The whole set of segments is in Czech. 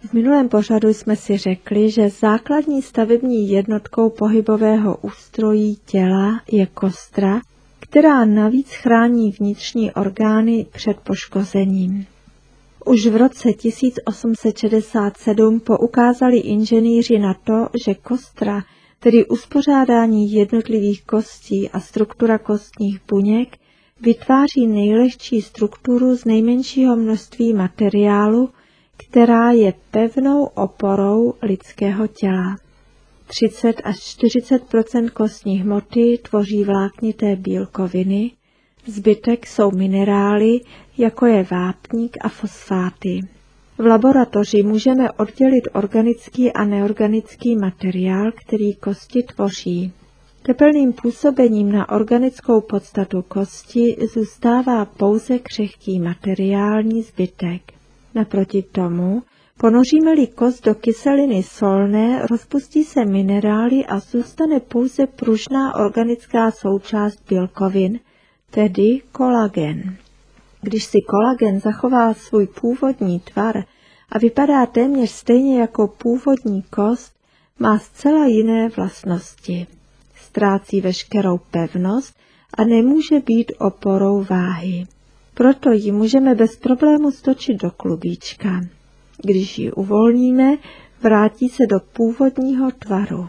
V minulém pořadu jsme si řekli, že základní stavební jednotkou pohybového ústrojí těla je kostra, která navíc chrání vnitřní orgány před poškozením. Už v roce 1867 poukázali inženýři na to, že kostra, tedy uspořádání jednotlivých kostí a struktura kostních buněk, vytváří nejlehčí strukturu z nejmenšího množství materiálu, která je pevnou oporou lidského těla. 30 až 40 % kostní hmoty tvoří vláknité bílkoviny, zbytek jsou minerály, jako je vápník a fosfáty. V laboratoři můžeme oddělit organický a neorganický materiál, který kosti tvoří. Tepelným působením na organickou podstatu kosti zůstává pouze křehký materiální zbytek. Naproti tomu, ponoříme-li kost do kyseliny solné, rozpustí se minerály a zůstane pouze pružná organická součást bílkovin, tedy kolagen. Když si kolagen zachová svůj původní tvar a vypadá téměř stejně jako původní kost, má zcela jiné vlastnosti. Ztrácí veškerou pevnost a nemůže být oporou váhy. Proto ji můžeme bez problému stočit do klubíčka. Když ji uvolníme, vrátí se do původního tvaru.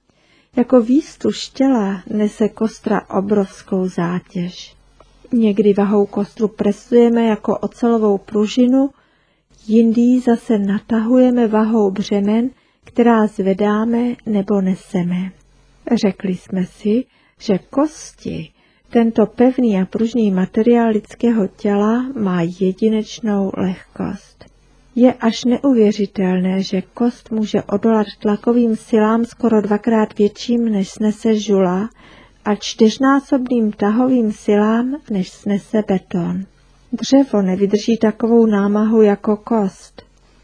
Jako výstuž těla nese kostra obrovskou zátěž. Někdy vahou kostru presujeme jako ocelovou pružinu, jindy ji zase natahujeme vahou břemen, která zvedáme nebo neseme. Řekli jsme si, že kosti, tento pevný a pružný materiál lidského těla, má jedinečnou lehkost. Je až neuvěřitelné, že kost může odolat tlakovým silám skoro 2krát větším, než snese žula, a 4násobným tahovým silám, než snese beton. Dřevo nevydrží takovou námahu jako kost.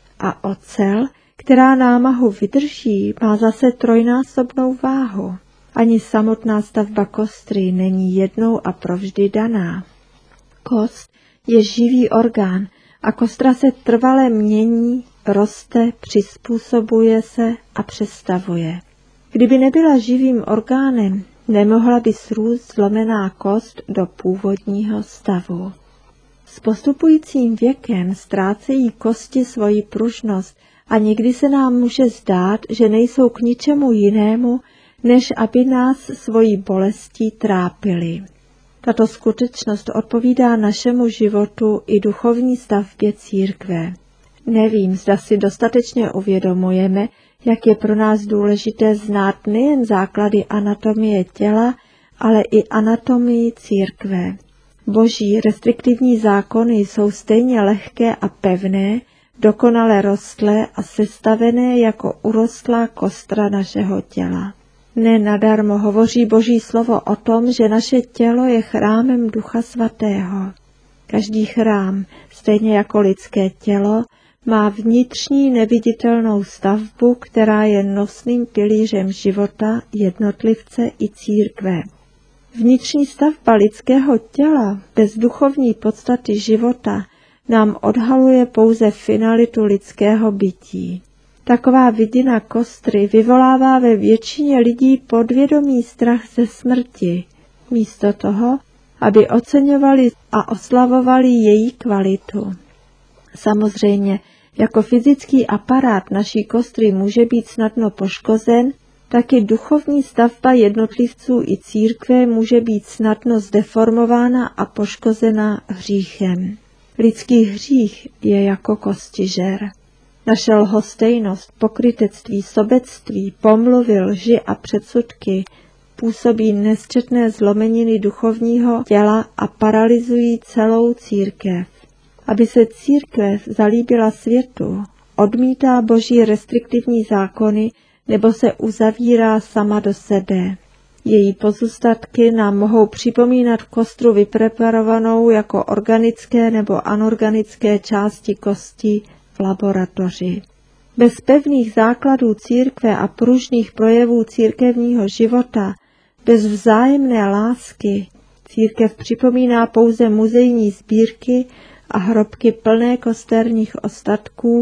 A ocel, která námahu vydrží, má zase 3násobnou váhu. Ani samotná stavba kostry není jednou a provždy daná. Kost je živý orgán a kostra se trvale mění, roste, přizpůsobuje se a přestavuje. Kdyby nebyla živým orgánem, nemohla by srůst zlomená kost do původního stavu. S postupujícím věkem ztrácejí kosti svoji pružnost a někdy se nám může zdát, že nejsou k ničemu jinému, než aby nás svojí bolestí trápily. Tato skutečnost odpovídá našemu životu i duchovní stavbě církve. Nevím, zda si dostatečně uvědomujeme, jak je pro nás důležité znát nejen základy anatomie těla, ale i anatomii církve. Boží restriktivní zákony jsou stejně lehké a pevné, dokonale rostlé a sestavené jako urostlá kostra našeho těla. Ne nadarmo hovoří Boží slovo o tom, že naše tělo je chrámem Ducha Svatého. Každý chrám, stejně jako lidské tělo, má vnitřní neviditelnou stavbu, která je nosným pilířem života jednotlivce i církve. Vnitřní stavba lidského těla bez duchovní podstaty života nám odhaluje pouze finalitu lidského bytí. Taková vidina kostry vyvolává ve většině lidí podvědomý strach ze smrti, místo toho, aby oceňovali a oslavovali její kvalitu. Samozřejmě, jako fyzický aparát naší kostry může být snadno poškozen, taky duchovní stavba jednotlivců i církve může být snadno zdeformována a poškozena hříchem. Lidský hřích je jako kostižer. Naše lhostejnost, pokrytectví, sobectví, pomluvy, lži a předsudky působí nesčetné zlomeniny duchovního těla a paralyzují celou církev. Aby se církev zalíbila světu, odmítá Boží restriktivní zákony nebo se uzavírá sama do sebe. Její pozůstatky nám mohou připomínat kostru vypreparovanou jako organické nebo anorganické části kosti v laboratoři. Bez pevných základů církve a pružných projevů církevního života, bez vzájemné lásky, církev připomíná pouze muzejní sbírky a hrobky plné kosterních ostatků,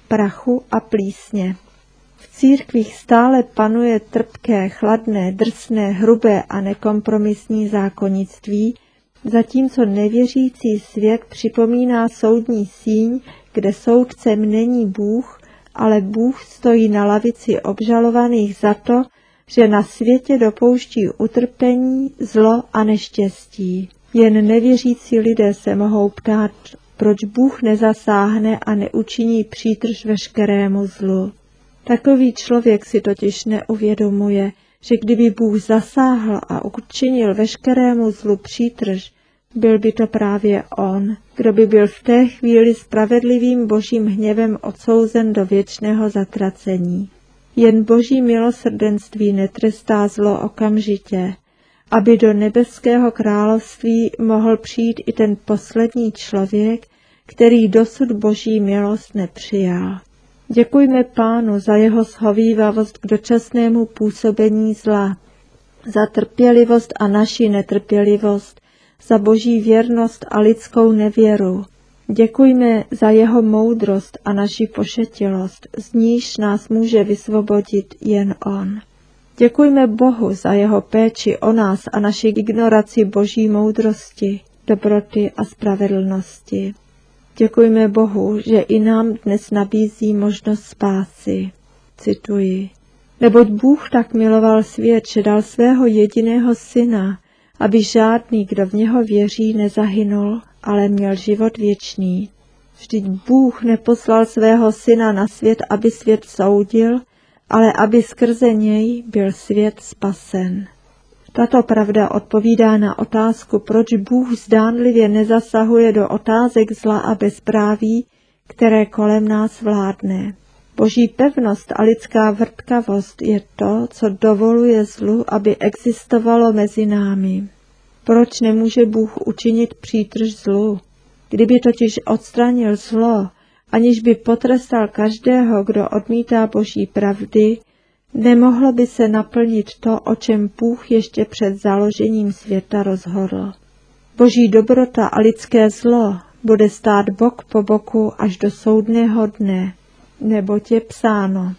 prachu a plísně. V církvích stále panuje trpké, chladné, drsné, hrubé a nekompromisní zákonnictví, zatímco nevěřící svět připomíná soudní síň, kde soudcem není Bůh, ale Bůh stojí na lavici obžalovaných za to, že na světě dopouští utrpení, zlo a neštěstí. Jen nevěřící lidé se mohou ptát, proč Bůh nezasáhne a neučiní přítrž veškerému zlu. Takový člověk si totiž neuvědomuje, že kdyby Bůh zasáhl a učinil veškerému zlu přítrž, byl by to právě on, kdo by byl v té chvíli spravedlivým božím hněvem odsouzen do věčného zatracení. Jen boží milosrdenství netrestá zlo okamžitě, aby do nebeského království mohl přijít i ten poslední člověk, který dosud boží milost nepřijal. Děkujme Pánu za jeho shovívavost k dočasnému působení zla, za trpělivost a naši netrpělivost, za boží věrnost a lidskou nevěru. Děkujme za jeho moudrost a naši pošetilost, z níž nás může vysvobodit jen on. Děkujme Bohu za jeho péči o nás a naši ignoraci boží moudrosti, dobroty a spravedlnosti. Děkujme Bohu, že i nám dnes nabízí možnost spásy. Cituji. Neboť Bůh tak miloval svět, že dal svého jediného syna, aby žádný, kdo v něho věří, nezahynul, ale měl život věčný. Vždyť Bůh neposlal svého syna na svět, aby svět soudil, ale aby skrze něj byl svět spasen. Tato pravda odpovídá na otázku, proč Bůh zdánlivě nezasahuje do otázek zla a bezpráví, které kolem nás vládne. Boží pevnost a lidská vrtkavost je to, co dovoluje zlu, aby existovalo mezi námi. Proč nemůže Bůh učinit přítrž zlu? Kdyby totiž odstranil zlo, aniž by potrestal každého, kdo odmítá boží pravdy, nemohlo by se naplnit to, o čem Bůh ještě před založením světa rozhodl. Boží dobrota a lidské zlo bude stát bok po boku až do soudného dne, neboť je psáno.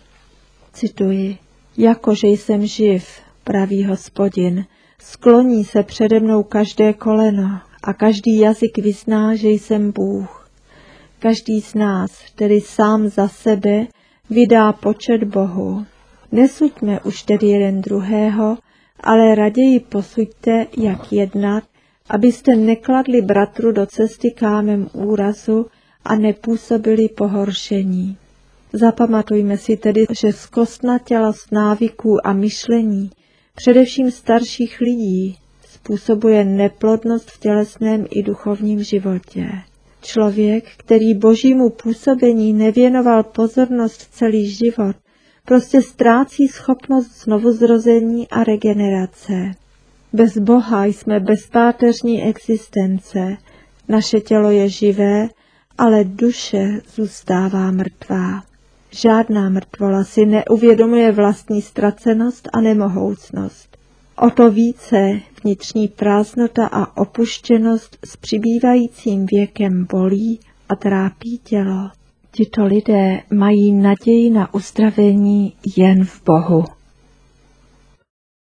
Cituji, jakože jsem živ, praví Hospodin, skloní se přede mnou každé koleno a každý jazyk vyzná, že jsem Bůh. Každý z nás, tedy sám za sebe, vydá počet Bohu. Nesuďme už tedy jeden druhého, ale raději posuďte, jak jednat, abyste nekladli bratru do cesty kámem úrazu a nepůsobili pohoršení. Zapamatujme si tedy, že zkostnatělost návyků a myšlení, především starších lidí, způsobuje neplodnost v tělesném i duchovním životě. Člověk, který božímu působení nevěnoval pozornost celý život, prostě ztrácí schopnost znovuzrození a regenerace. Bez Boha jsme bezpáteřní existence, naše tělo je živé, ale duše zůstává mrtvá. Žádná mrtvola si neuvědomuje vlastní ztracenost a nemohoucnost. O to více vnitřní prázdnota a opuštěnost s přibývajícím věkem bolí a trápí tělo. Tito lidé mají naději na uzdravení jen v Bohu.